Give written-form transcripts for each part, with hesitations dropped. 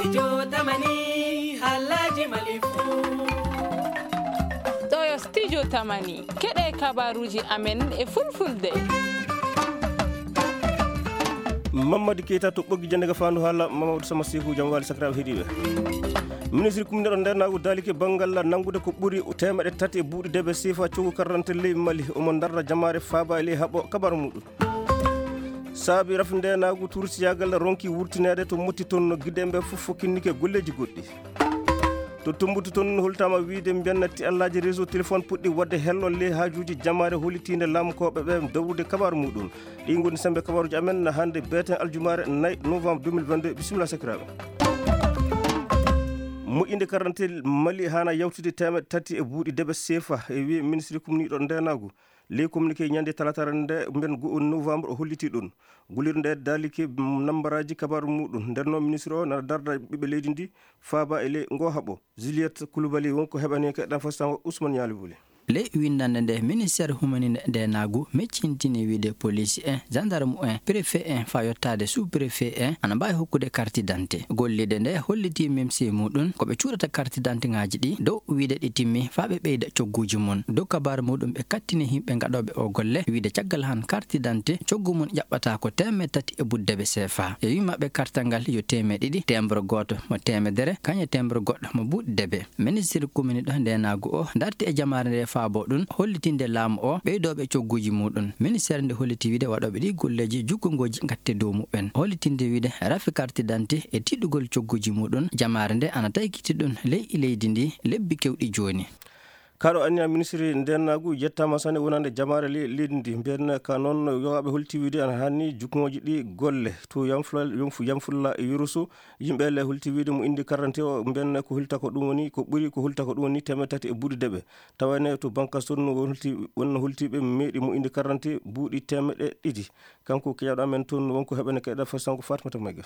Studio Tamani Halaji Malifu. Toyo Studio Tamani keɗe kabaruji amen e fulfulde. Mamadou Keita to ɓoggi jande ga fandu haala Mamadou Sama Sekou jam wali sakiraɓe heeɗiɓe. Ministre kumne ɗo nder nagu dalike bangal nangude ko ɓuri temeɗe tati e buuɗi debe sifa cogu karrante ley Mali omo darda jamare faaba e ley haɓo kabaru muɗum. Saabi rafinde nagu toursiyagal ronki wurtinede to motti toon guiɗemɓe fof kinnike golleji goɗɗi. To tumbutu toon holtama wiide bennati allaji réseau téléphone puɗɗi wadde hello ley hajuji jamare holitinde lamkoɓe ɓe dawrude kabaru muɗum. Ɗi goni sembe kabaruji amen hande beten aljumare 4 novembre 2022 bisimilla sakiraɓe. Moƴƴinde karrante Mali hana yawtude temeɗe tati e buuɗi debe sefa e wi ministre kumniɗo ndenagu ley communiqué ñande talatare nde ben 1 novembre o holliti ɗum gulirde nde daliki nambaraji kabaru muɗum ndenno ministre o nana darda ɓiɓɓe leydi ndi faaba e ley ngo haɓo Juliette Coulibaly wonko heɓani keɗɗan fastan Ousmane Yali Bouli. Le windande nde ministére humanine nde nagu meccintini wiide police en gendarme en préfet en fa yottade sous préfet en ana mbawi hokkude carte d'identité gollide nde holliti memsi muɗum koɓe cuurata carte d'identité ngaji ɗi dow wiide ɗi timmi fa ɓe ɓeyda cogguji mum dow kabaru muɗum ɓe kattini himɓe gaɗoɓe o golle wiide caggal han carte d'identité coggu mum ƴaɓɓata ko temeɗe tati e buddeɓe CFA e wimaɓe carte ngal yo temeɗe ɗiɗi tembre goto mo temedere kañe tembre goɗɗo mo buuɗi debe ministre commune ɗo nde nagu o darti e jamare nde faabo ɗum hollitinde laamu o ɓeydoɓe cogguji muɗum ministére nde holliti wiide waɗoɓe ɗi golleji jukkongoji gatte dow muɓen hollitinde wiide rafi carte d'identité e tiɗɗugol cogguji muɗum jamare nde ana taykiti ɗum leydi ndi lebbi kewɗi joni. Kaɗo anniya ministre ndennagu yettama sane wonande jamare leydi ndi mbiyen ka noon yowaɓe holti wiide ana hanni jukkoji ɗi golle to yamfulla e yurusu yimɓe le holti wiide mo indi karrante o mbiyen ko hulta ko ɗum woni ko ɓuuri ko hulta ko ɗum woni temeɗe tati e buuɗi deɓe tawane to banque ton wonno holtiɓe meeɗi mo indi karrante buuɗi temeɗe ɗiɗi kanko keyaɗo amen toon wonko heɓane keɗa fasanko Fatimata Mayga.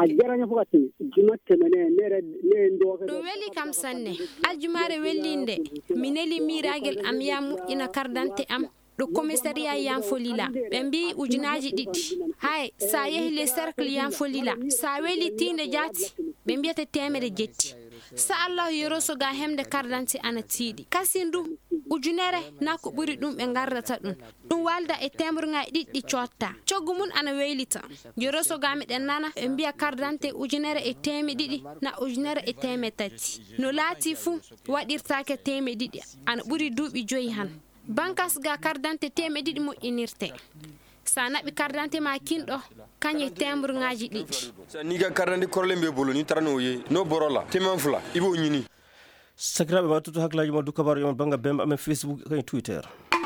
ɗum weli kam sanne aljumare wellinde mineli miragel am ya moƴƴina kardante am ɗo commissariat Yanfolila ɓe mbi ujunaji ɗiɗi hay sa yehi le cercle Yanfolila sa weli tinde jati ɓe mbiyata temere jetti sa Allah yoroso ga hemde kardante ana tiiɗi kasi ndu ujunere na ko ɓuri ɗum ɓe gardata ɗum walda e temruŋaji ɗiɗɗi cotta coggu mum ana weylita yoroso ga meɗen nana ɓe mbiya kardante ujunere e teme ɗiɗi na ujunere e teme tati no laati fuu waɗirtake teme ɗiɗi ana ɓuri duuɓi 5 han bankas ga kardante teme ɗiɗi moƴƴinirte sa naɓi kardante ma kinɗo kañe tembre ngaji ɗiɗi ni ga kardante korle mbe bolo ni tarano ye no borola teman fula ibo ñini sakiraɓe matuto hakkillaji ma du kabaru yon banga bemba amen Facebook kañum Twitter.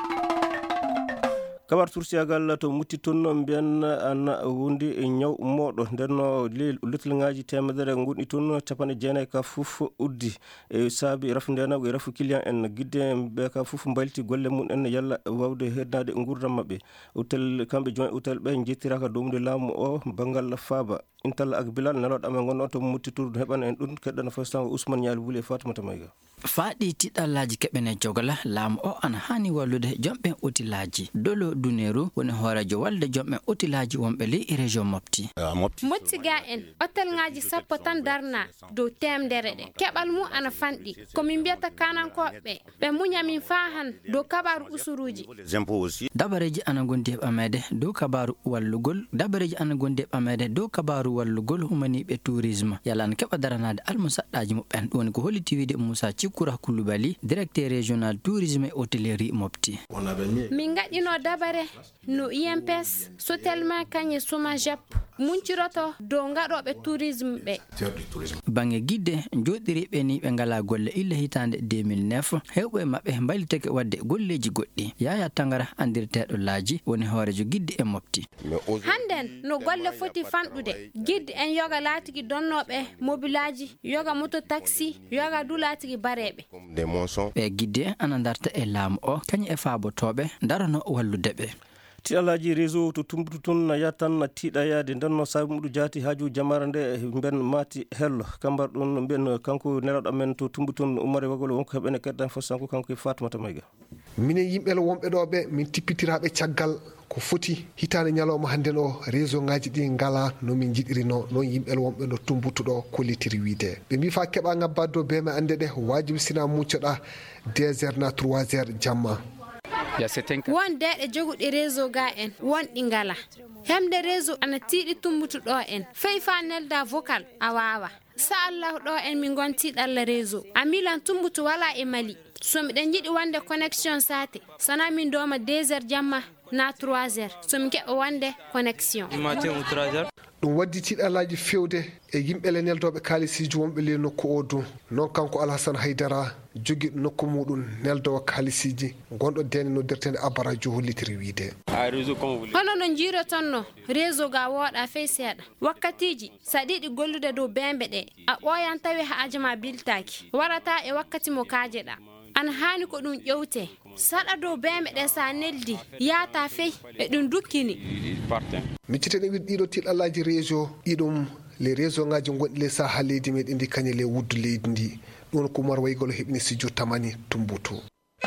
Kabar tursiyagal to mutti toon mbiyen ana wondi e ñaw moɗo ndenno luttelŋaji temedere gonɗi toon capanɗe jeenayyi ka fof uddi e saabi rafu ndenago e rafu client en guidde ɓe ka fof mbalti golle mum en yalla wawde heddade gurdam mabɓe hôtel kamɓe joint hôtel ɓe jettiraka domude laamu o bangal faaba intal ak bilal neloɗo amen gonɗon to mutti tour heɓana en ɗum keɗɗana fastan Ousmane Yali Bouli e Fatimata Mayga. Faaɗi tiɗallaji keɓene jogala laamu o ana hani wallude jomɓe otilaji dolo duneru woni hoorejo walde jomɓe otilaji wonɓe ley région Mopti. Mottiga en hôtel ngaji sappo tan darna dow temdere ɗe keɓal mum ana fanɗi komin mbiyata kanankoɓe ɓe muñamin fa han dow kabaru usuruji dabareji ana gondi e ɓamede dow kabaru wallugol dabareji ana gondi e ɓamede dow kabaru wallugol humaniɓe tourisme yalan keɓa daranade almusaɗɗaji muɓɓen ɗum woni ko holliti wiide Moussa Cikura Coulibaly directeur régional tourisme et hôtellerie Mopti. Min gaɗino dabare no IMPS Sotelma kañe Somajap munciroto dow gaɗoɓe tourisme ɓe bange guidde joɗɗiriɓe ni ɓe ngala golle ille hitande 2009 hewɓe mabɓe mbayliteke wadde golleji goɗɗi Yaya Tangara andirteɗo laaji woni hoorejo guidde e Mopti. Handen no golle foti fanɗude guidde en yoga laatigi donnoɓe mobilaji yoga moto taxi yoga du laatigi bareɓe ɓe guidde ana darta e laamu o kañum e faabotoɓe darano wallude ɓe tiɗalaji réseau to tumbutu toon yattan tiɗayade ndenno saabi muɗum jaati haaju jamara nde ben mati hello kambar ɗum mbiyen kanko nelaɗo amen to tumbutu toon Oumar Wagolo wonko heɓene keddan fo sanko kanko e Fatimata Mayga. minen yimɓe wonɓe ɗo ɓe min tippitiraɓe caggal ko foti hitande nyaloma hande no réseau ngaji ɗi ngala no min jiɗirino non yimɓe wonɓe no tumbutuɗo kollitiri wiide ɓe mbi fa keɓa ngabbaddo bema ande ɗe wajibi sina muccoɗa 2h na 3h jamma won deɗe joguɗe réseau ga en wonɗi ngala hemde réseau ana tiiɗi tumbutuɗo en fey fa nelda vocal a wawa sa allahu ɗo en min gontiɗalla réseau a milan tumbutu wala e mali so miɗen jiɗi wonde connexion sate sana min doma 2h jamma na 3h so min keɓa wonde connexion ɗum waddi tiɗalaji fewde e yimɓele neldoɓe kalisiji wonɓe le nokku o du non kanko Alassane Haydara jogiiɗo nokku muɗum neldowo kalisiji gonɗo dene noddirtede abaradio hollitiri wiide hono no jiirotonno réseau ga wooɗa fey seeɗa wakkatiji sa ɗiɗi gollude dow bembe ɗe a ɓooyan tawi haaji ma biltaki warata e wakkati mo kaajeɗa an hani ko ɗum ƴewte saɗa dow bembe ɗe sa neldi yaata fey e ɗum dukkini miccitene wiɗ ɗiɗo tiɗalaji réseau ɗiɗum les réseau ngaji gonɗi le saha leydi meɗen ndi kañe le wuddu leydi ndi ɗum ko Oumar Waygolo heɓini studio tamani Tumbutu.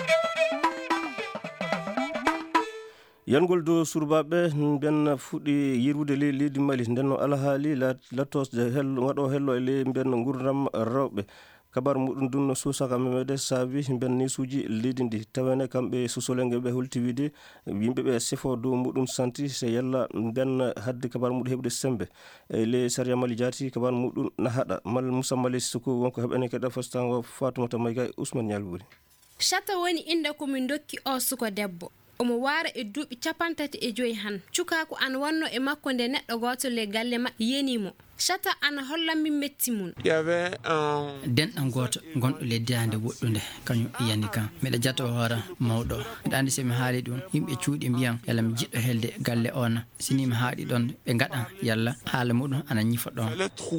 yangol do surbaɓe ben fuɗɗi yirwude leydi Mali nden no alhaali latosde gaɗo hello e ley ben gurdam rewɓe kabar muɗum ɗum no susaka memede saabi ben nisuji leydi ndi tawene kamɓe susolenge ɓe holti wiide yimɓeɓe sefo dow muɗum santi so yalla ben hadde kabar muɗum heɓde sembe e ley saria Mali jaati kabar muɗum na haɗa mal Moussa Mali Suku wonko heɓene keɗa fastango Fatoumata Mayga Ousmane Ñalɓuri chata woni inde komin dokki o suko debbo omo wara e duuɓi 35 han cukaku an wonno e makko nde neɗɗo goto le galle ma yenimo chata ana hollanmi metti mum denɗan goto gonɗo leddi hande woɗɗude kañum yani kam miɗa jatto hoora mawɗo miɗa andi somi haali ɗum yimɓe cuuɗi mbiyan yalla mi jiɗɗo helde galle ona sini mi haaɗi ɗon ɓe gaɗan yalla haala muɗum ana ñifa ɗon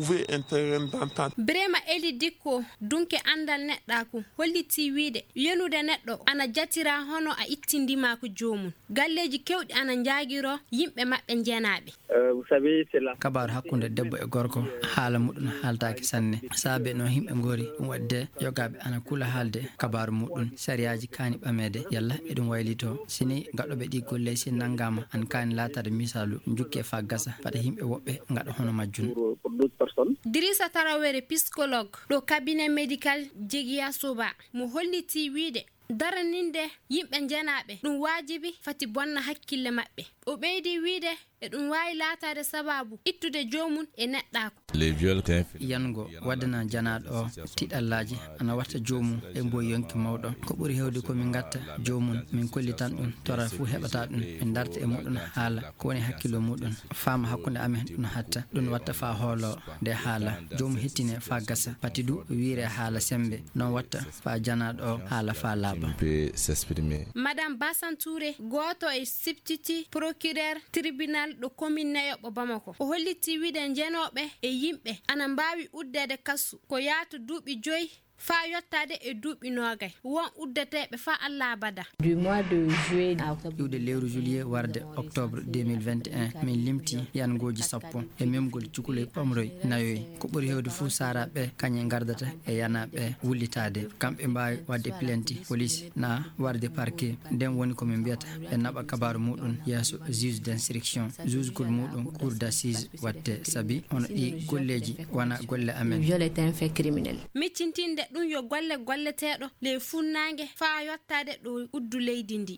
Birema Eli Dikko dunke andal neɗɗaku holliti wiide yenude neɗɗo ana jatira hono a ittindima ko jomum galleji kewɗi ana jaagiro yimɓe maɓɓe jenaɓe kabaru hakkunde debbo e gorko haala muɗum haaltaki sanne saabe no himɓe gori ɗum wadde yogaɓe ana kula haalde kabaru muɗum sariyaji kani ɓamede yalla eɗum waylito sini gaɗoɓe ɗi golle si naggama an kani latade misalu jukke fa gasa fata yimɓe woɓɓe gaɗa hono majjum Dirissa Tarawere psychologue ɗo cabinet médical Jegiya Soba mo holliti wiide daraninde yimɓe jenaɓe ɗum wajibi fati bonna hakkille maɓɓe o ɓeydi wiide e ɗum wawi latade sababu ittude jomum e neɗɗako yango waddana janaɗo o tiɗallaji ana watta jomum e mbo yonki mawɗo ko ɓuuri hewde komin gatta jomum min kollitan ɗum tora fuu heɓata ɗum min darta e muɗum haala ko woni hakkilo muɗum faama hakkude amen ɗum hatta ɗum watta fa hoolo nde haala jomum hettine fa gasa pati du wiire haala sembe non watta fa janaɗo o haala fa laaɓa Madame Bassan Touré goto e substitut procureur tribunal ɗo commune Nayoɓo Bamako o holliti wiide jenoɓe e yimɓe ana mbawi uddede kasu ko yaatu duuɓi 5 fa yottade e duuɓi 20 won uddeteɓe fa Allah bada du mois de juillet iwde lewru juillet warde octobre 2021 min limti yangoji sappo e memgol cukule pamroy nayoy ko ɓuri hewde fuu saraɓe kañe gardata e yanaɓe wullitade kamɓe mbawi wadde plainte police na warde parquet nden woni komin mbiyata ɓe naɓa kabaru muɗum yeeso juge d'instruction juge gol muɗum cour d'assise watte saabi hono ɗi golleji wona golle amen viol est un fait criminel miccintinde ɗum yo golle golleteɗo le funnangue fa yottade ɗo uddu leydi ndi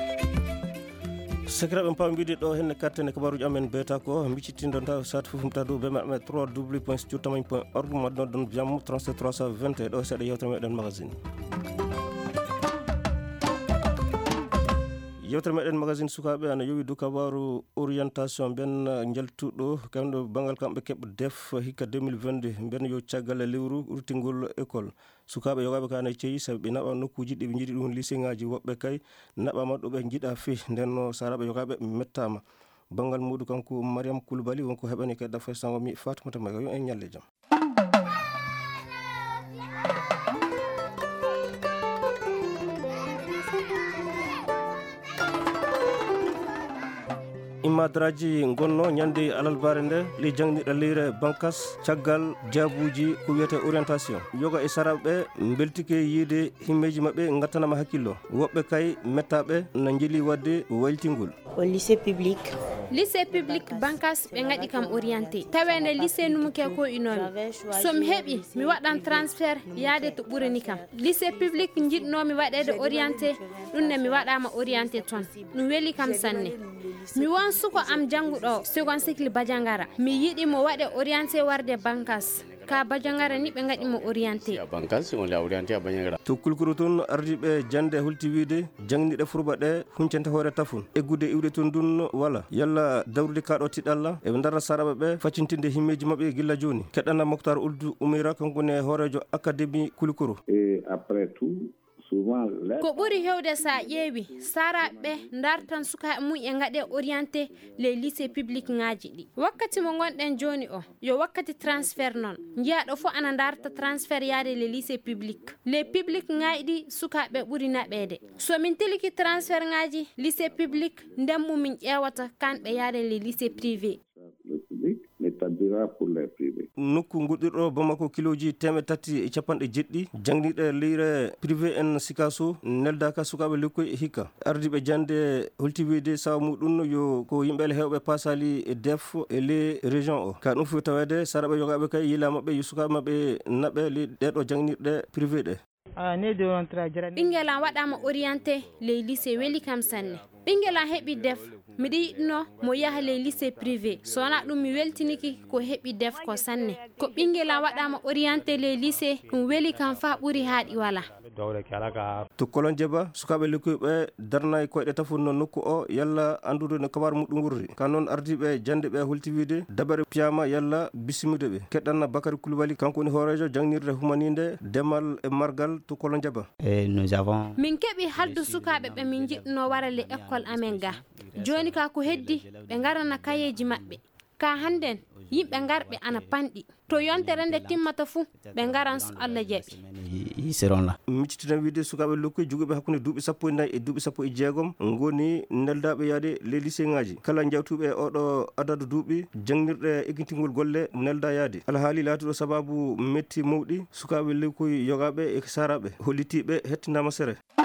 sakiraɓe pambide ɗo henne kartene kabaruji amen beeta ko miccittindo taw sat fof mta dow bema amen 3w.stutamagn.org madno don jammu 37 320 ɗo seeɗa yewtere meɗen magazine yewtere meɗen magazine sukaɓe ana yowi dow kabaru orientation ben jaltuɗo kamɗo bangal kamɓe keɓa def hikka 2022 ben yo caggal lewru urtingol école sukaɓe yogaɓe kana ceeyi sabi ɓe naɓa nokkuji ɗi ɓe jiiɗi ɗum lycée ngaji woɓɓe kay naɓama ɗo ɓe jiiɗa fi nden saraɓe yogaɓe mettama bangal muɗum kanko Mariam Koulibaly wonko heɓani kedda festango mi Fatoumata Mayga yo en ñalle jaam madaraji gonno ñande alalbare nde li jangniɗo leyre bankas caggal jaabuji ko wiyete orientation yoga e saraɓe beltike yiide himmeji mabɓe gattanama hakkillo woɓɓe kay mettaɓe no jeli wadde wayltingol au lycée public bankas ɓe gaɗi kam orienté tawede lycée numuke ko inomi somi heeɓi mi waɗan transfert yaade to ɓurani kam lycée public jiɗnomi waɗede orienté ɗum ne mi waɗama orienté toon ɗum weeli kam sanne mi won suko am janguɗo second cycle Badiangara mi yiɗi mo waɗe orienté warde bankas ka Badiangara ni ɓe gaɗi mo orienté to kulkuru toon ardiɓe jande hulti wiide jangniɗe furba ɗe huncente hoore tafun eggude iwde toon dun wala yalla dawrude kaɗo tiɗalla eɓe darra saraɓe ɓe faccintinde himmeji mabɓe gilla joni keɗɗana Moctar Ould Oumira kankone hoorejo académie kulkuru après tout ko ɓuri hewde sa ƴeewi saraɓe dartan sukaɓe mum e gaɗe orienté les lycée public ngaji ɗi wakkati mo gonɗen joni o yo wakkati transfert noon jiyaɗo fo ana darta transfert yaade les lycée public ngaji ɗi sukaɓe ɓuri naɓede somin tiliki transfert ngaji lycée public nden mumin ƴewata kanɓe yaade les lycée privé nokku guɗɗirɗo Bamako kiloji 350 jangniɗe leyre privé en Sikaso neldaka sukaɓe lekkoy hikka ardiɓe jande holtiwide sawa muɗum yo ko yimɓele hewɓe pasali e def e les région o ka ɗum fof tawede saraɓe yogaɓe kay yila mabɓe yo sukaɓe mabɓe naɓe li ɗeɗo jangnirɗe privé ɗe ɓinguel am waɗama orienté les lycée weeli kam sanne ɓinguel am heeɓi def miɗa yiɗno mo yaha les lycée privé sowona ɗum mi weltiniki ko heeɓi def ko sanne ko ɓinguel am waɗama orienté les lycée ɗum weeli kam fa ɓuuri haaɗi wala to kolon jeeba sukaɓe lekkoyɓe darnayi koyɗe tafunno nokku o yalla andude no kabaru muɗum wurri ka noon ardiɓe jande ɓe hultiwide dabare piyama yalla bismiɗe ɓe keɗɗanna Bakary Coulibaly kanko woni hoorejo jangnirde humaninde demal e margal to kolon jeeba min keeɓi haldu sukaɓe ɓe min jiɗno warale école amen ga joni ka ko heddi ɓe garana kayeji maɓɓe ka hannden yimɓe garɓe ana panɗi to yontere nde timmata fuu ɓe garan so Allah jaɓi miccitiɗen wiide sukaɓe lokkoy joguiɓe hakkude duuɓi 14 e duuɓi 16 goni neldaɓe yaade les lycée ngaji kala jawtuɓe oɗo adadu duuɓi jangnirɗe egguintigol golle nelda yaade alhaali laatuɗo sababu metti mawɗi sukaɓe lekkoy yogaɓe e saraɓe hollitiɓe hettinama sere